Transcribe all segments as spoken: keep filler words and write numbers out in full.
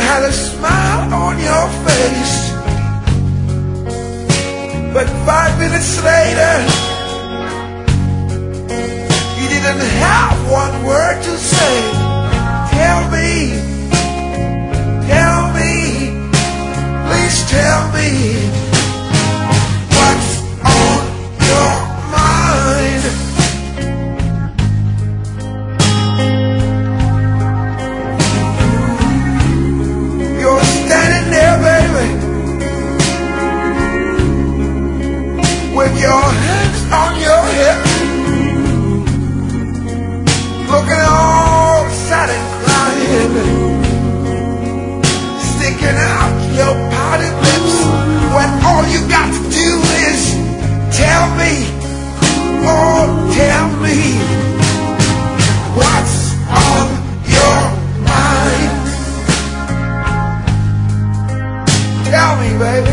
had a smile on your face, but five minutes later you didn't have one word to say. Tell me, tell me, please tell me what's on your mind. You're standing there, baby, with your hands on your hips, looking all sad and crying, sticking out your pouted lips, when all you got to do is tell me, oh tell me what's on your mind. Tell me, baby.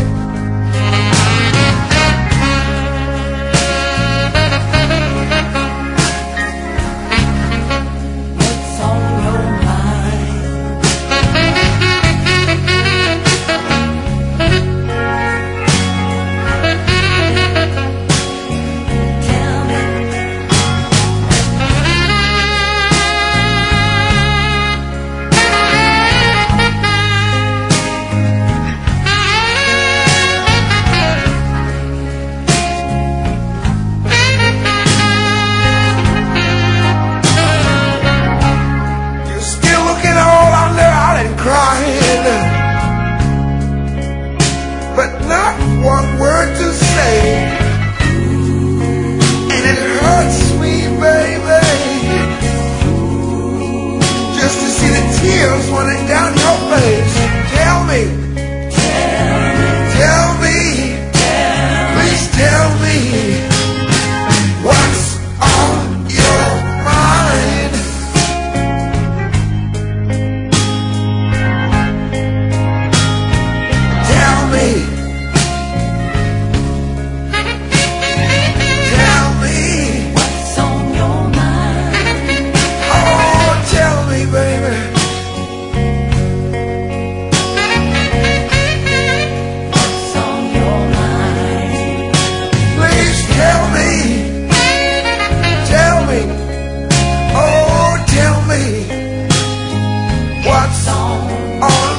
But not one word to say, and it hurts me, baby, just to see the tears running down your face. Tell me, tell me, please tell me what's on your mind. Tell me. What's on